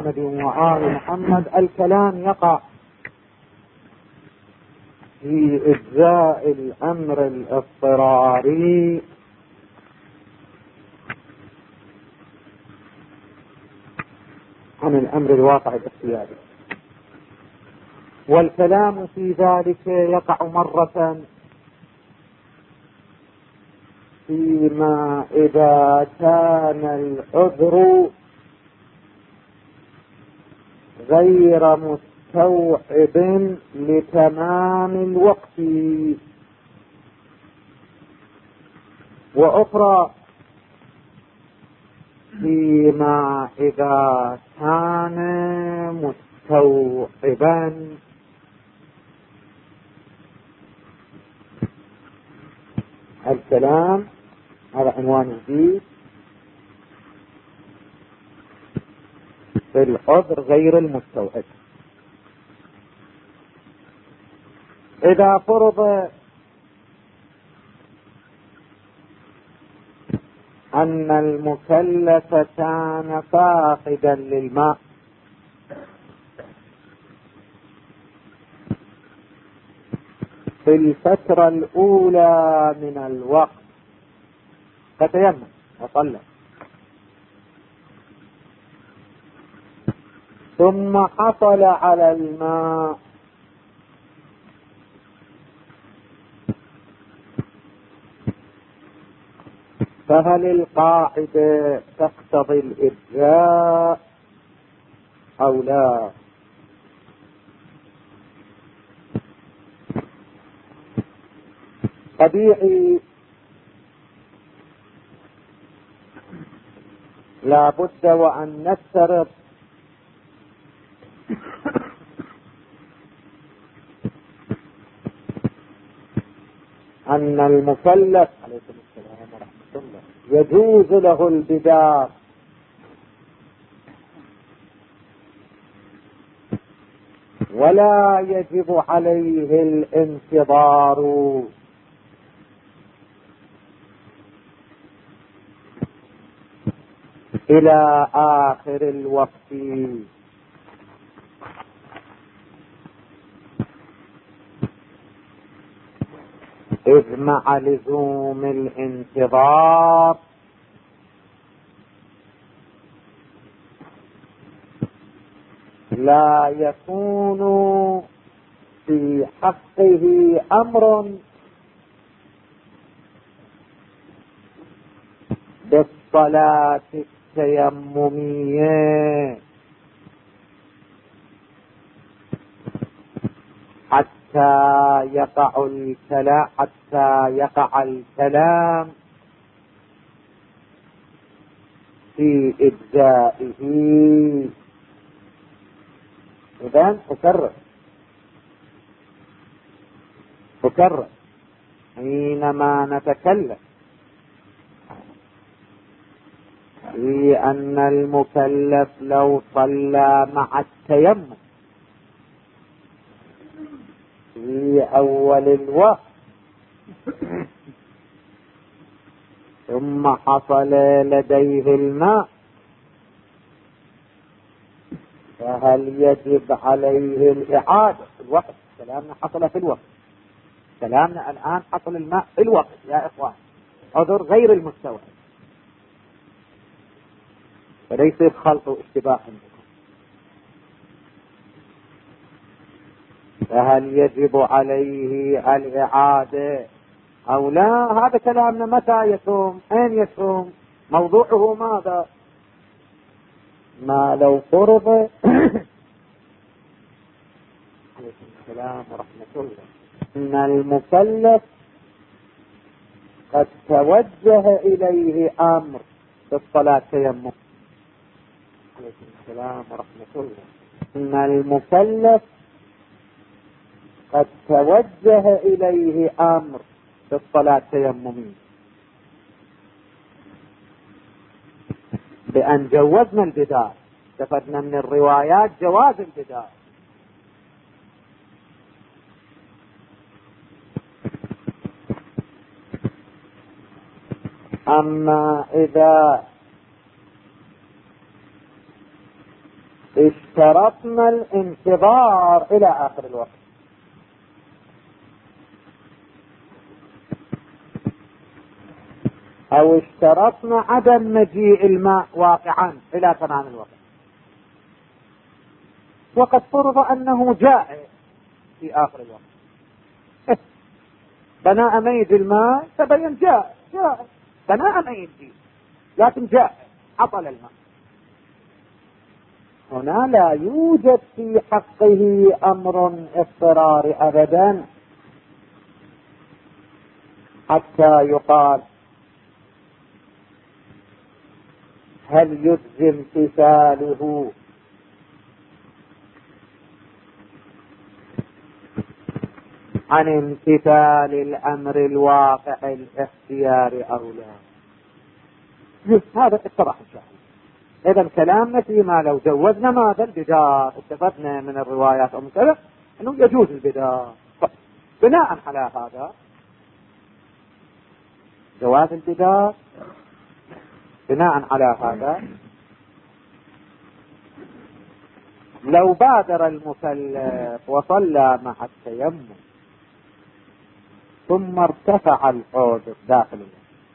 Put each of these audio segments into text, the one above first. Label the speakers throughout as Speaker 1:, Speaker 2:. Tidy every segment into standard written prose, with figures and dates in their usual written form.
Speaker 1: محمد وآل محمد الكلام يقع في إجزاء الأمر الاضطراري عن الأمر الواقع الاختياري، والكلام في ذلك يقع مرة فيما إذا كان العذر غير مستوعب لتمام الوقت، وأخرى فيما إذا كان مستوعبا الكلام. هذا عنوان جديد في العذر غير المستوعب. إذا فرض أن المكلف كان فاقدا للماء في الفترة الأولى من الوقت فتيمم وصلى، ثم حصل على الماء فهل القاعدة تقتضي الإجزاء أو لا؟ طبيعي لا بد وأن نفترض أن المكلف عليكم السلام ورحمة الله يجوز له البدار ولا يجب عليه الانتظار إلى آخر الوقت، إذ مع لزوم الانتظار لا يكون في حقه أمر بالصلاة التيممية حتى يقع الكلام في إجزائه. إذن أكرر حينما نتكلم في أن المكلف لو صلى مع التيمم في أول الوقت ثم حصل لديه الماء فهل يجب عليه الإعادة في الوقت؟ كلامنا حصل في الوقت، كلامنا الآن حصل الماء في الوقت يا إخوان، عذر غير المستوعب، فليس خلط واشتباه عندكم. فهل يجب عليه الإعادة أو لا؟ هذا كلامنا متى يتم، أين يتم، موضوعه ماذا؟ ما لو فرض عليكم السلام ورحمة الله أن المكلف قد توجه إليه أمر بالصلاة تيمم. عليكم السلام ورحمة الله. أن المكلف قد توجه إليه أمر بالصلاة تيممية بأن جوزنا البدار، استفدنا من الروايات جواز البدار. أما إذا اشترطنا الانتظار إلى آخر الوقت، أو اشترطنا عدم مجيء الماء واقعا إلى تمام الوقت، وقد فرض أنه جاء في آخر الوقت. بناء ميد الماء تبين جاء بناء ميد، لكن جاء عطل الماء. هنا لا يوجد في حقه أمر اضطراري أبدا حتى يقال هل يجزي امتثاله عن امتثال الأمر الواقع الاختياري أو لا. هذا اتضح إن شاء الله. إذا كلامنا فيما لو جوزنا ماذا البدار، استفدنا من الروايات أو من كذا أنه يجوز البدار. بناء على هذا جواز البدار، بناء على هذا لو بادر المكلف وصلى مع التيمم ثم ارتفع الحوض داخله،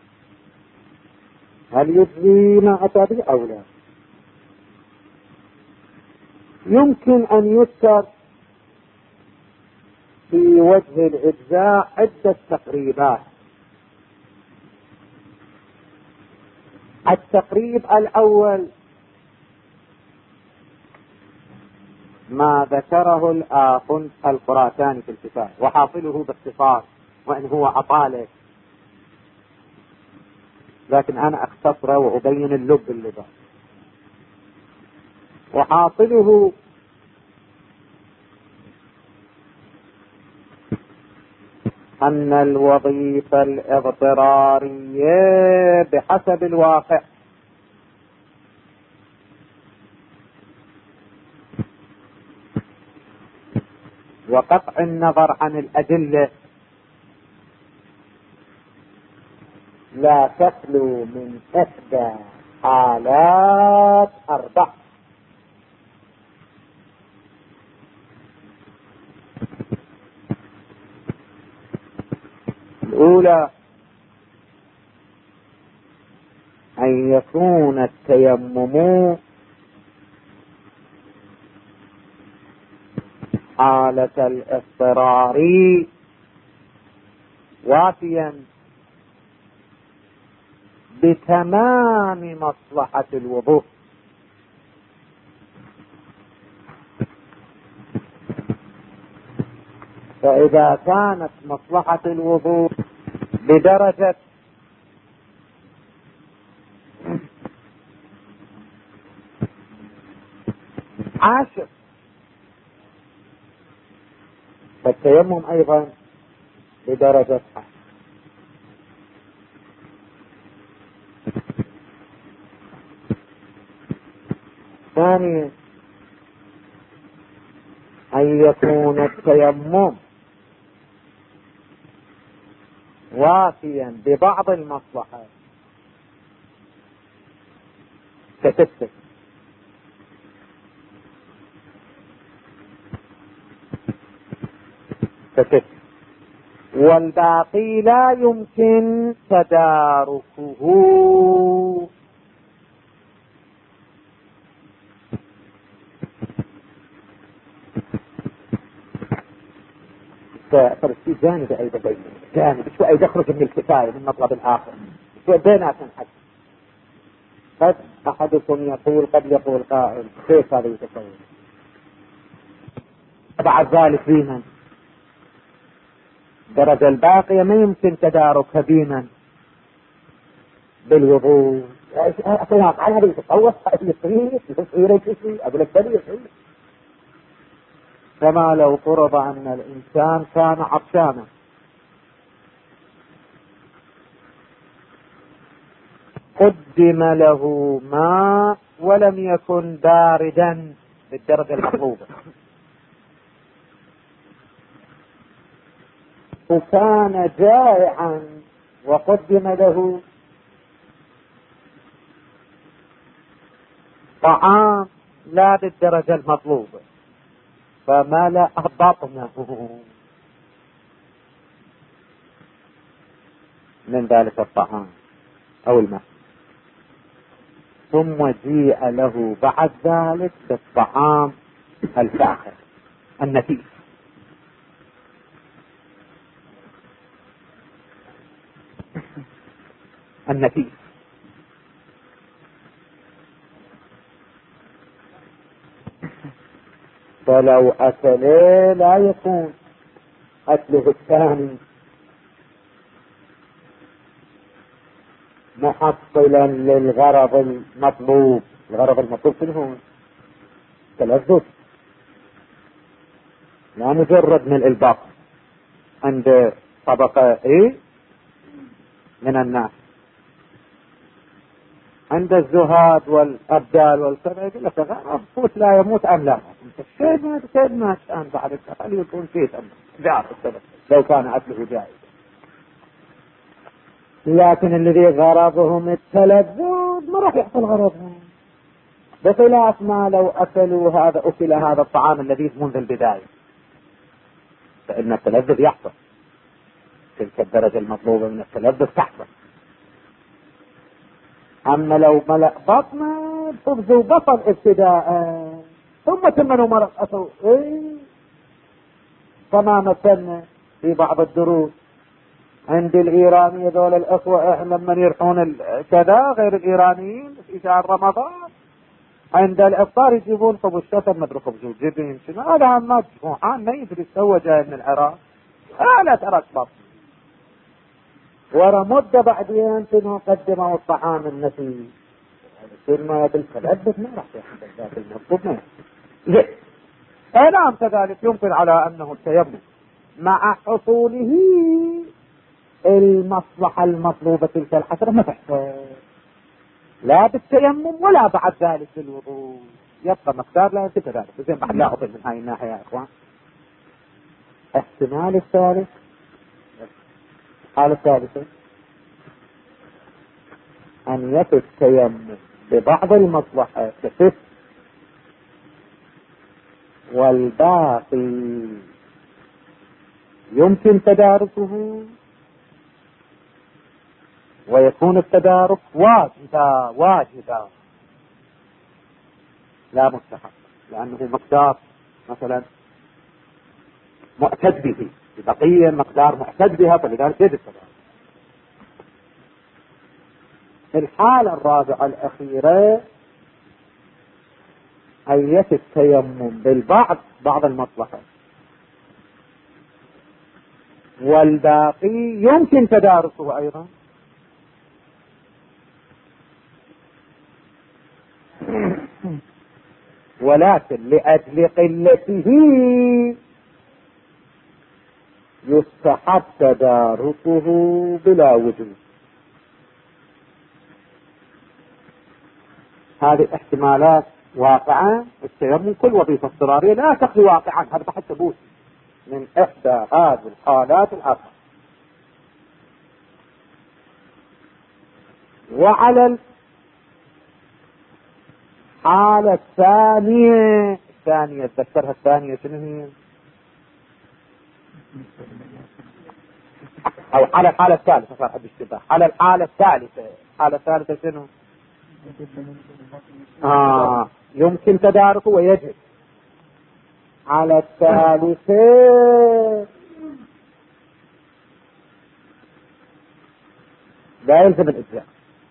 Speaker 1: هل يجزي ما أتى به أو لا؟ يمكن أن يذكر في وجه الإجزاء عدة تقريبات. التقريب الأول ما ذكره الآخ الخراساني في الكتاب، وحاصله باختصار وإن هو أطاله، لكن أنا أختصره وأبين اللب اللبا. وحاصله أن الوظيفة الاضطرارية بحسب الواقع وقطع النظر عن الأدلة لا تخلو من إحدى حالات 4. الأولى أن يكون التيمم حالة الاضطرار وافيا بتمام مصلحة الوضوء، فإذا كانت مصلحة الوضوء بدرجة عاشر، فالتيمم أيضا بدرجة عاشر. ثانيا أن يكون التيمم وافيا ببعض المصلحات كتسك، والباقي لا يمكن تداركه. في جانب أيضا جانب شوي يخرج من الكفاية من مطلب الآخر شوي بيناتهم حد. قد أحدكم يقول قد يقول قائل كيف هذا يتصور؟ بعد ذلك بينا درجة الباقية ما يمكن تداركها بينا بالوضوء. أطلاق على هذا يتصور يصير أقول لك يصير. كما لو فرض أن الإنسان كان عطشانا قدم له ماء ولم يكن باردا بالدرجة المطلوبة، وكان جائعا وقدم له طعام لا بالدرجة المطلوبة، فملأ بطنه من ذلك الطعام أو الماء، ثم جيء له بعد ذلك بالطعام الفاخر النفيس. النفيس فلو أكله لا يكون أكله الثاني محصلا للغرض المطلوب. الغرض المطلوب شنو؟ تلذذ، لا مجرد ملء البطن عند طبقة من الناس. عند الزهاد والأبدال والكذا يقول لك أفوت لا يموت أم لا، كيف ما كان بعد خليه يكون فيه جار لو كان أكله جائز. لكن الذي غرضهم التلذذ ما راح يحصل غرضهم، بخلاف ما لو أكلوا أكل هذا الطعام الذي منذ البداية فإن التلذذ يحصل، تلك الدرجة المطلوبة من التلذذ تحصل. أما لو ملأ بطنه خبز وبطن ابتداء ثم تمنوا مرقته كما مثلنا في بعض الدروس عند الإيراني ذول الأخوة لما يرحون كذا غير الإيرانيين في شهر رمضان عند الإفطار يجيبون خبز شتم مدري خبز وجبن شنو هذا ما جموعان ما يدري سوى جاي من العراق لا ترك بطن ورا مدة بعدين كانوا قدموا الطعام النفيس يصير ما بالتلذذ ما راح يحصل ذات المطلوب. نعم كذلك يمكن على أنه التيمم مع حصوله المصلحة المطلوبة تلك الحسرة ما تحصل لا بالتيمم ولا بعد ذلك بالوضوء، يبقى مقدار لا ينتهي ذلك. زين بعد لا أطل من هاي الناحية يا إخوان. احتمال الثالث، الحالة الثالثة أن يكون التيمم ببعض المصلحة كفت والباقي يمكن تداركه ويكون التدارك واجبا لا مستحب، لأنه مقدار مثلا معتد به، بقية مقدار معتد بها فلذلك يجب التدارك. الحالة الرابعة الأخيرة أن يكون التيمم بالبعض بعض المصلحة والباقي يمكن تداركه أيضا. ولكن لأجل قلته يستحب تداركه بلا وجود. هذه احتمالات واقعة. التيمم كل وظيفة اضطرارية لا تقضي واقعا، هذا بحث ثبوت من إحدى هذه الحالات الأربعة. وعلى الحالة الثانية تذكرها الثانية شنو هي؟ أو على الحالة الثالثة صار عندي اشتباه. على الحالة الثالثة، الحالة الثالثة شنو؟ يمكن تداركه ويجب. على الثالثة لا يلزم الإجزاء.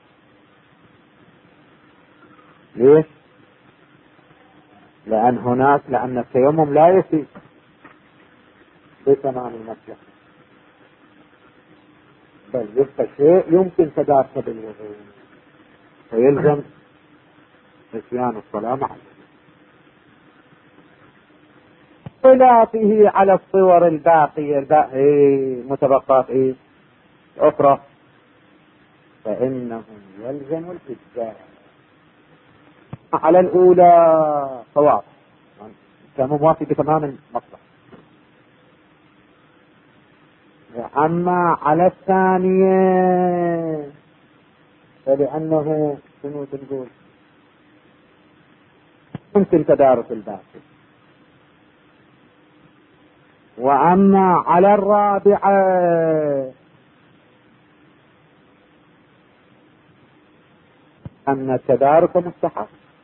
Speaker 1: ليش؟ لأن التيمم لا يفي بتمام المسجد، بل يبقى شيء يمكن تداركه بالوضوء فيلزم نسيان الصلاة معه. خلافه على الصور الباقية متبقات أخرى فإنه يلزم الإجزاء. على الأولى صواب كان موافق بتمام المصلحة، أما على الثانية فلأنه شنو تنقول يمكن تدارك الباقي. وأما على الرابعة أن التدارك مستحق،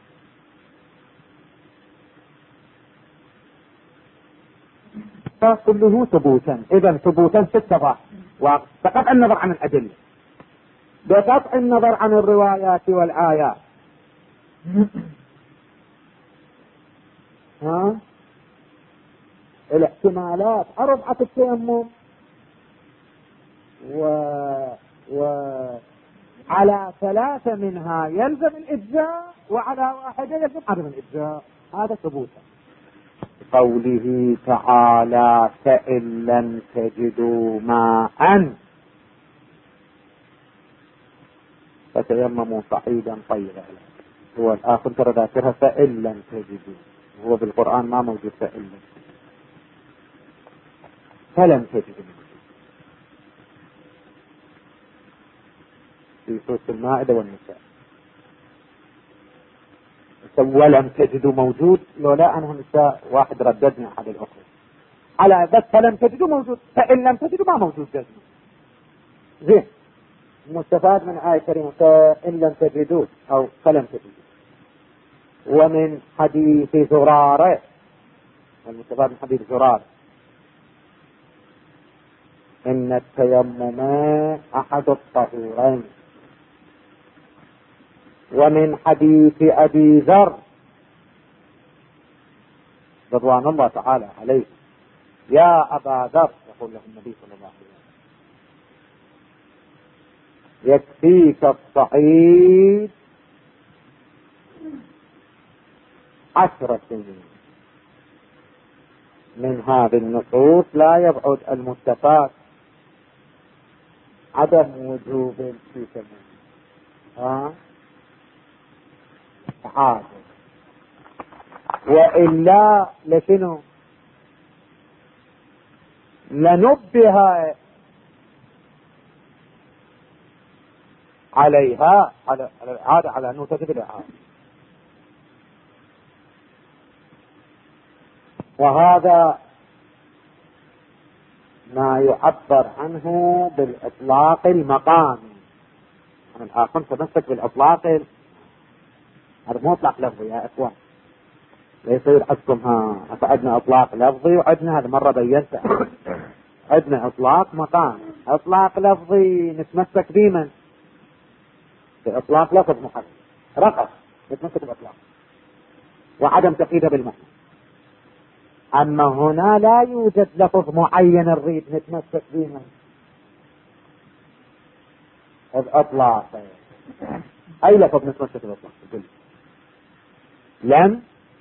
Speaker 1: كله ثبوتا. إذا ثبوتا في التضاد بقطع النظر عن الأدلة، بقطع النظر عن الروايات والآيات. الاحتمالات أربعة التيمم، وعلى ثلاثة منها يلزم الإجزاء، وعلى واحدة يلزم عدم الإجزاء. هذا ثبوتا. قوله تعالى فإن لم تجدوا ماء فتيمموا صعيدا طيبا، هو الآخر ترى ذاكرها فإن لم تجدوا، هو بالقرآن ما موجود فإن لم تجدوا، فلم تجدوا في سورة المائدة والنساء. ولم تجدوا موجود، لولا أنه النساء واحد رددنا على الأخرى على بس فلم تجدوا موجود، فإن لم تجدوا ما موجود جزم. زين، مستفاد من آية كريمة فإن لم تجدوا أو فلم تجدوا. ومن حديث زرارة، المستفاد من حديث زرارة إن التيمم أحد الطهورين. ومن حديث أبي ذر رضوان الله تعالى عليه يا أبا ذر، يقول له النبي صلى الله عليه وسلم يكفيك الصعيد 10 سنين. من هذه النصوص لا يبعد المستفاد عدم وجوب في تمام عادل، وإلا لشنو لنبه عليها على الإعادة، على أنه تجب الإعادة. وهذا ما يعبر عنه بالإطلاق المقامي. من الآخر تمسك بالإطلاق، هذا مو إطلاق لفظي يا إخوان، لا يصير عندكم عندنا إطلاق لفظي وعندنا هذا مرة بينت عندنا إطلاق مقامي. إطلاق لفظي نتمسك بمن؟ بإطلاق لفظ محدد رقص نتمسك بالإطلاق وعدم تقييده بالمعنى. أما هنا لا يوجد لفظ معين نريد نتمسك بمن؟ الإطلاق. أي لفظ نتمسك بالإطلاق؟ لم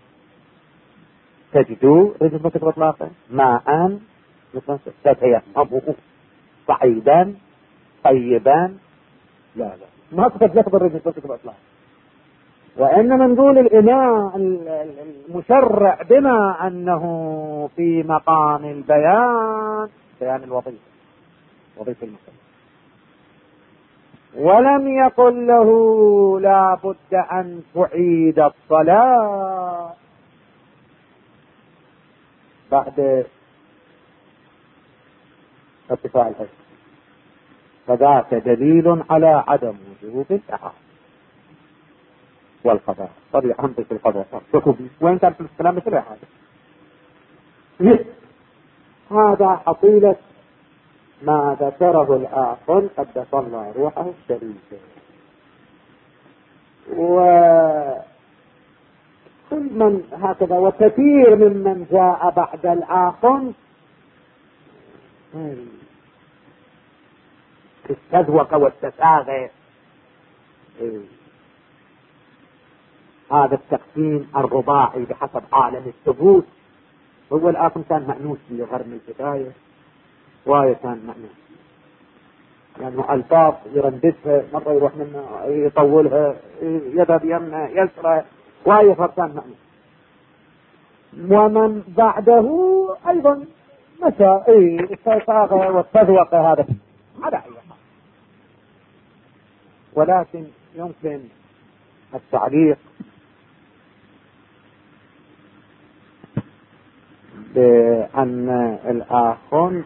Speaker 1: تجدوا نتمسك بالإطلاق، ماء نتمسك، تتيمموا صعيدا طيبا، لا ما تفضل لفظ نريد نتمسك بالإطلاق. وإنما نقول الإمام المشرع بما أنه في مقام البيان، بيان الوظيفة، وظيفة المسلم، ولم يقل له لا بد أن تعيد الصلاة بعد ارتفاع الحج، فذاك دليل على عدم وجوب الإعادة والقضاء. طبيعي أهم في القضاء وين كان في الكلام مثل هذا. هذا حصيلة ما ذكره الآخر قدس الله روحه الشريفة. وكل من هكذا وكثير ممن جاء بعد الآخر التذوق والتساغي. هذا التقسيم الرباعي بحسب عالم الثبوت هو الآخر كان مأنوس في غرم البداية، واية كان مأنوس، لأنه يعني ألفاظ يرندسها مرة يروح منها يطولها يذهب يمنى يسرى، واية كان مأنوس. ومن بعده أيضا مشى التساغي والتذوق هذا على أي حال. ولكن يمكن التعليق بأن الآخر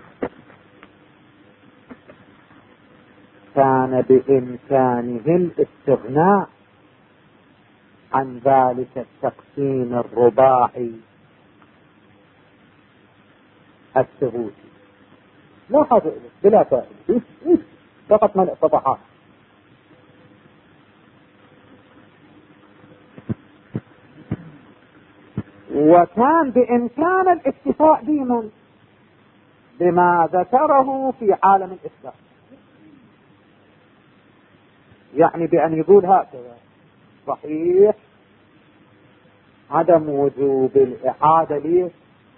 Speaker 1: كان بإمكانه الاستغناء عن ذلك التقسيم الرباعي الثبوتي، لا حاجة إليه بلا فائدة، فقط ملء صفحات. وكان بإمكان الاكتفاء بما ذكره في عالم الإسلام، يعني بأن يقول هكذا: صحيح عدم وجوب الإعادة ليه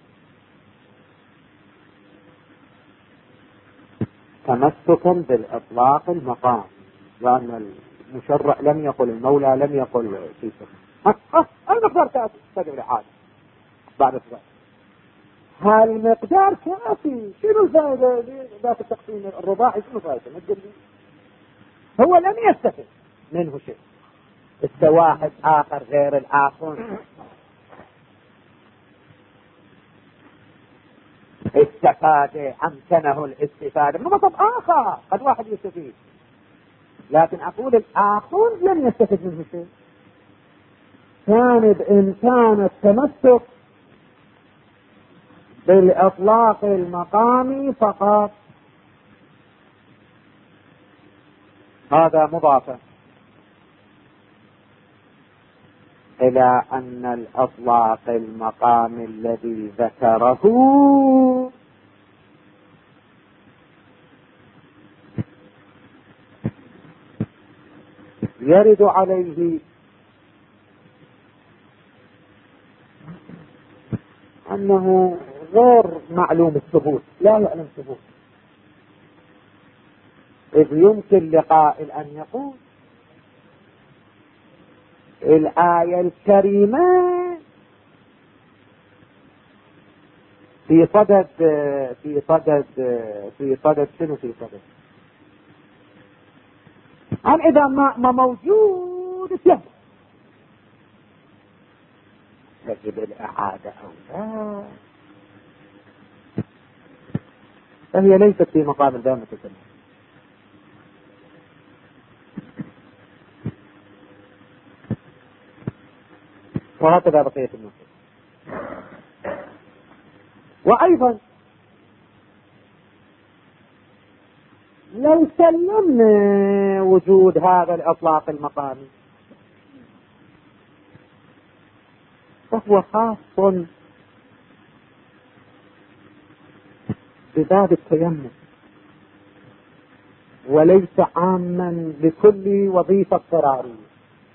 Speaker 1: تمسكا بالإطلاق المقام، لأن المشرع لم يقل، المولى لم يقل في سبب المقدار تجب الإعادة بعد ذلك. هالمقدار كافي، شنو الفائدة ذات التقسيم الرباعي؟ شنو فائدة؟ ما تقول لي هو لم يستفد منه شيء. واحد آخر غير الآخر استفاد، أمكنه الاستفادة من مطلب آخر، قد واحد يستفيد، لكن أقول الآخر لم يستفد منه شيء. كان بإمكان التمسك بالإطلاق المقامي فقط. هذا مضافا إلى أن الإطلاق المقامي الذي ذكره يرد عليه أنه غير معلوم الثبوت، لا يعلم ثبوت، إذ يمكن لقائل أن يقول الآية الكريمة في صدد شنو؟ في صدد عن إذا ما موجود يجب الإعادة أو لا، فهي ليست في مقام الدامة التسليم. وهكذا بقية النصوص. وأيضا لو سلمنا وجود هذا الإطلاق المقامي فهو خاص بباب التيمم وليس عاما لكل وظيفة اضطرارية.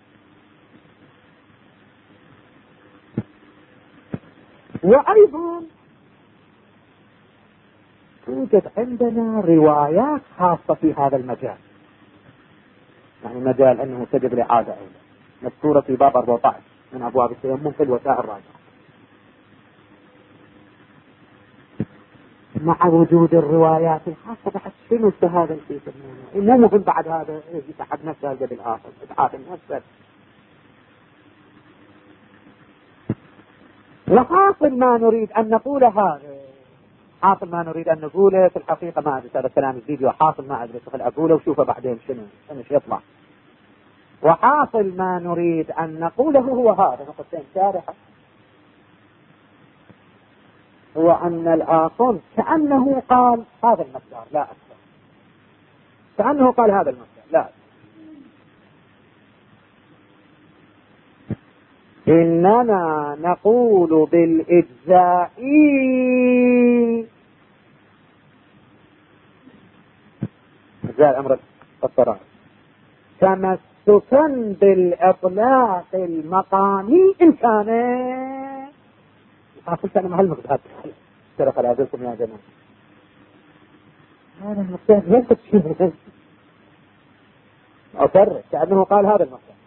Speaker 1: وأيضا توجد عندنا روايات خاصة في هذا المجال، يعني مجال أنه تجب الإعادة أولا، مذكورة في باب 14 من أبواب التيمم في الوسائل الراجعة. مع وجود الروايات الخاصة بحث شنو هذا الشيء إنه مهم بعد هذا يتحد نفسه بالآخر إتعاف نفسه. وحاصل ما نريد أن نقوله هذا، حاصل ما نريد أن نقوله في الحقيقة ما أدري هذا الكلام الفيديو، حاصل ما أدري أدخل أقوله وشوفه بعدين شنو يطلع. وحاصل ما نريد أن نقوله هو هذا نقطتين شارحة، هو أن الآخر كأنه قال هذا المقدار لا أكثر، كأنه قال هذا المقدار لا أكثر. إننا نقول بالإجزاء إجزاء الأمر الضرر تمسكا بالإطلاق المقامي إن كان قلت أنا مع المقدار ترى خلادكم يا جماعة هذا المقدار ليس شيء أفرق كأنه قال هذا المقدار.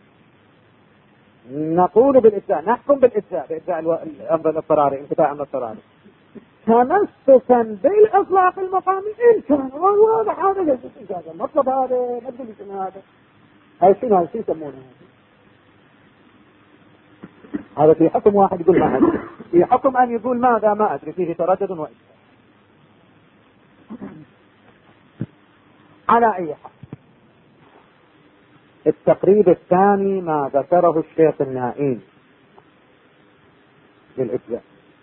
Speaker 1: نقول بالإجزاء، نحكم بالإجزاء بإجزاء الأمر الاضطراري، انتفاع الأمر الاضطراري تمسكا بالإطلاق المقامي إن كان واضح. هذا ليس إجازة مطلب، هذا ما تقول شنو هذا، هاي شنو هاي شو يسمونه هذا في حكم واحد يقول ما هذا في حكم أن يقول ماذا ما أدري، فيه تردد وإشكال. على أي حال، التقريب الثاني ما ذكره الشيخ النائين للإجزاء،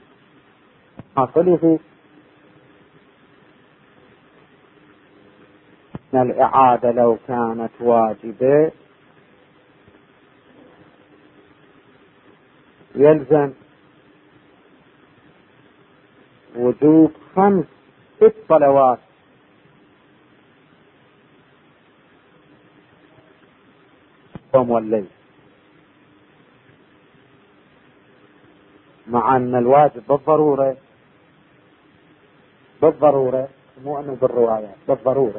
Speaker 1: حاصله أن الإعادة لو كانت واجبة يلزم وجوب 5 صلوات اليوم والليل، مع أن الواجب بالضرورة مو أنه بالرواية، بالضرورة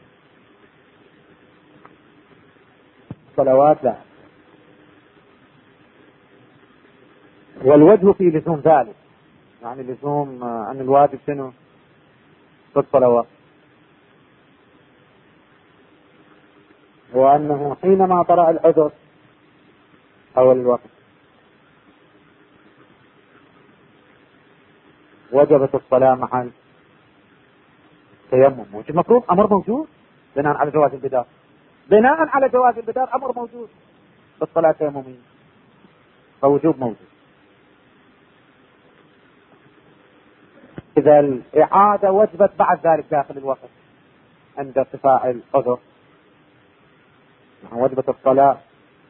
Speaker 1: صلوات لا. والوجه في لزوم ذلك، يعني لزوم أن الواجب شنو؟ 6 صلوات، وأنه حينما طرأ العذر أول الوقت وجبت الصلاة مع التيمم. المفروض أمر موجود بناء على جواز البدار، بناء على جواز البدار أمر موجود بالصلاة التيممية، فوجوب موجود. إذا الإعادة وجبت بعد ذلك داخل الوقت عند ارتفاع العذر، وجبت الصلاة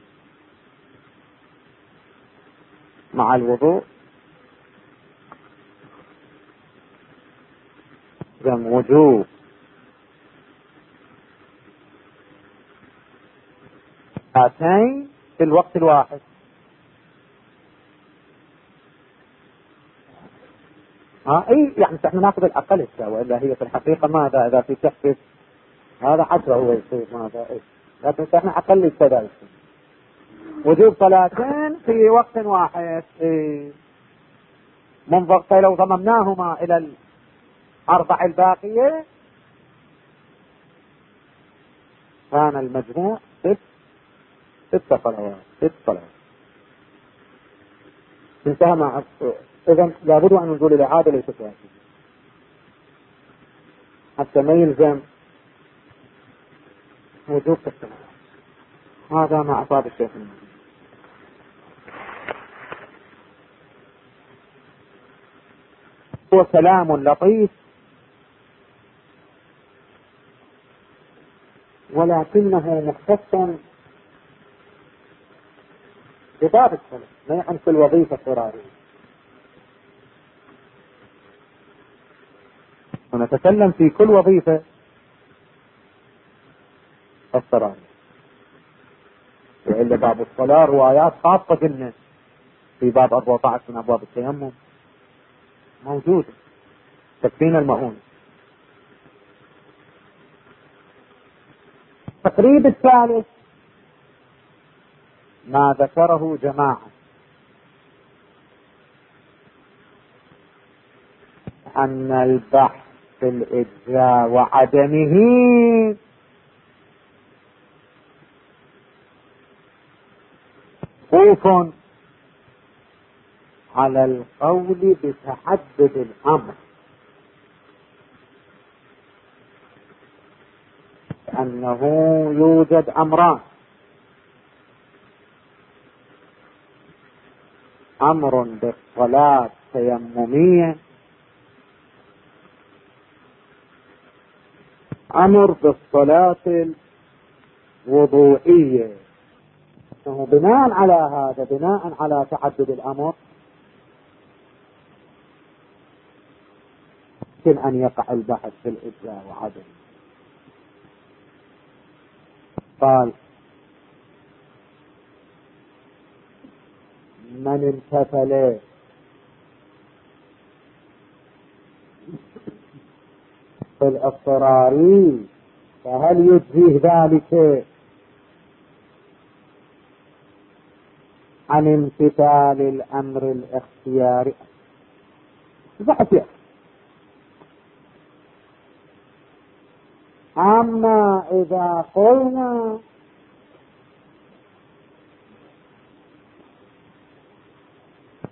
Speaker 1: مع الوضوء، إذا وجوب صلاتين في الوقت الواحد. اي يعني نحن ناخذ الاقل والا هي في الحقيقه ماذا اذا في تخفيف هذا 10 هو يصير ماذا إيه؟ لكن نحن اقل كذا وجوب صلاتين في وقت واحد. إيه؟ منظر لو ضممناهما الى الاربع الباقيه كان المجموع 6 صلوات. انتهى مع اذا لابد ان نقول الاعاده ليست واجبه حتى ما يلزم وجوب الصلاه. هذا ما اصاب الشيخ. هو كلام لطيف ولكنه مختص بباب الصلاة، ما يعني في الوظيفة القرارية. ونتكلم في كل وظيفة القرارية، وإلا باب الصلاة روايات خاصة قلنا في باب 14 من أبواب التيمم موجودة تكفينا المؤونة. التقريب الثالث ما ذكره جماعة أن البحث في الإجزاء وعدمه خوف على القول بتعدد الأمر، أنه يوجد أمران: أمر بالصلاة التيممية، أمر بالصلاة الوضوئية. بناء على هذا، بناء على تعدد الأمر، يمكن أن يقع البحث في الإجزاء وعدم. قال: من امتثل في الاضطراري فهل يجزيه ذلك عن امتثال الأمر الاختياري؟ بحث. أما إذا قلنا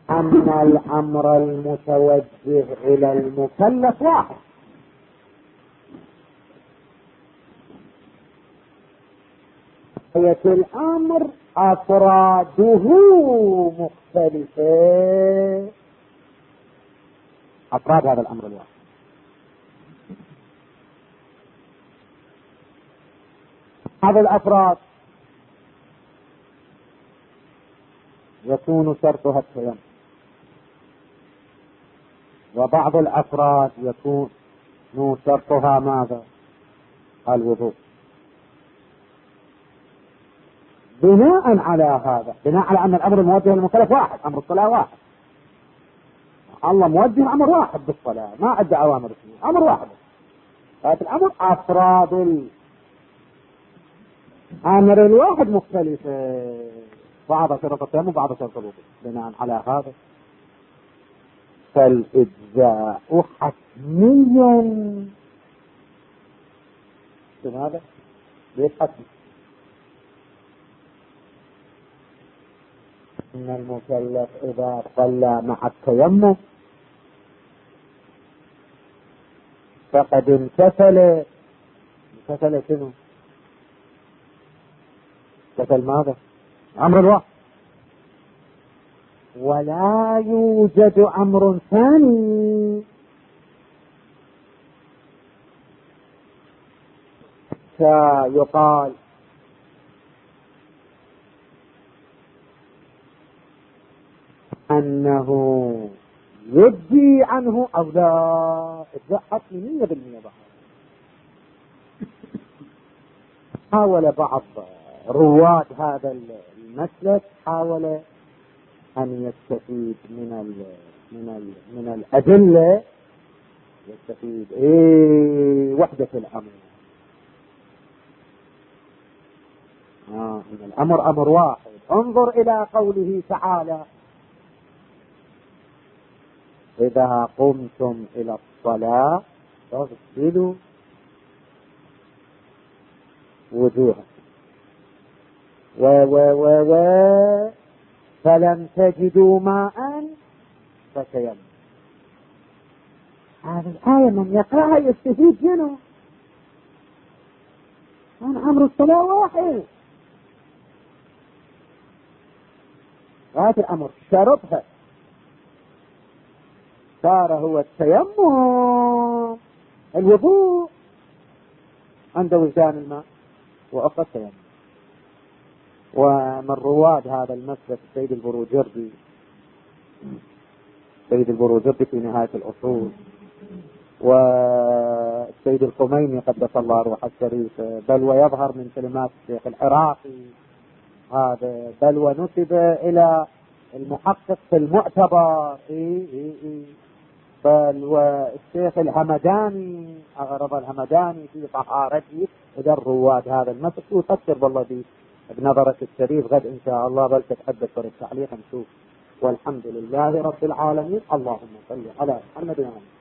Speaker 1: أن الأمر المتوجه إلى المكلف واحد، الأمر أفراده مختلفة، أفراد هذا الأمر الواحد. هذا الأفراد يكون شرطها التيمم، وبعض الأفراد يكون شرطها ماذا؟ الوضوء. بناء على هذا، بناء على أن الأمر الموجه للمكلف واحد، أمر الصلاة واحد، الله موجه أمر واحد بالصلاة، ما عدة أوامر اثنين، أمر واحد. هذا الأمر أفراد الأمر الواحد مختلفة، بعض شرط التيمم وبعض شرط الوضوء. بناء على هذا فالإجزاء حتميا. هذا ليش حتمي؟ إن المكلف إذا صلى مع التيمم فقد انتفل شنو؟ انتفل ماذا؟ أمر الواحد، ولا يوجد أمر ثاني يقال أنه يجزي عنه أو لا. إجزاء حتمي 100%. حاول بعض رواد هذا المسلك حاول أن يستفيد من الأدلة، يستفيد وحدة الأمر. من الأمر أمر واحد. انظر إلى قوله تعالى: إذا قمتم إلى الصلاة فاغسلوا وجوهكم فلم تجدوا ماء فتيمموا. هذه الآية من يقرأها يستفيد منه أن أمر الصلاة واحد. هذا الأمر شرطها صار هو التيمم، الوضوء عند وجدان الماء، وأخذ التيمم. ومن رواد هذا المسلك السيد البروجردي في نهاية الأصول، والسيد الخميني قدس الله روحه الشريف، بل ويظهر من كلمات الشيخ العراقي هذا، بل ونسب إلى المحقق في المعتبر، بل والشيخ الهمداني، أغرب الهمداني في طهارته. إذا رواد هذا المسلك وفكر بالله بنظرك الشريف غد إن شاء الله، بل تتحدث في التعليق نشوف. والحمد لله رب العالمين. اللهم صل على محمد وعلى